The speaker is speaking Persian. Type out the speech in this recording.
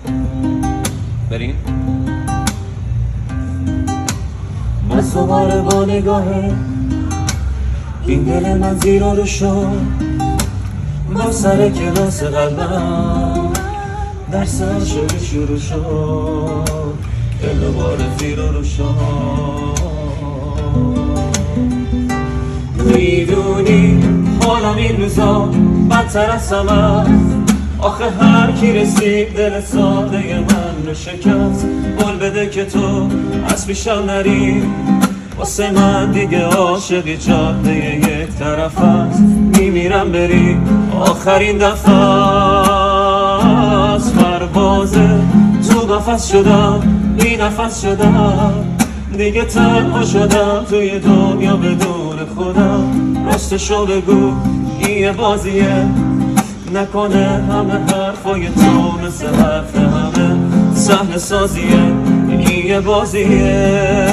بریم باز دوباره با نگاهه این دل من زیر و رو شد، با سر کلاس قلبم درس عاشقی شروع شد، دل دوباره زیر و رو شد. میدونی حالم این روزا بدتر از همه، آخه هر کی رسید دل ساده من رو شکست. قول بده که تو از پیشم نری، واسه من دیگه عاشقی جاده یک طرف است. میمیرم بری آخرین دفعه است. پروازه تو قفس شدم، بی نفس شدم، دیگه تنها شدم توی دنیا بدون خودم. راستشو بگو این یه بازیه، نکنه همه حرفای تو مثل حرف همه صحنه سازیه. این یه بازیه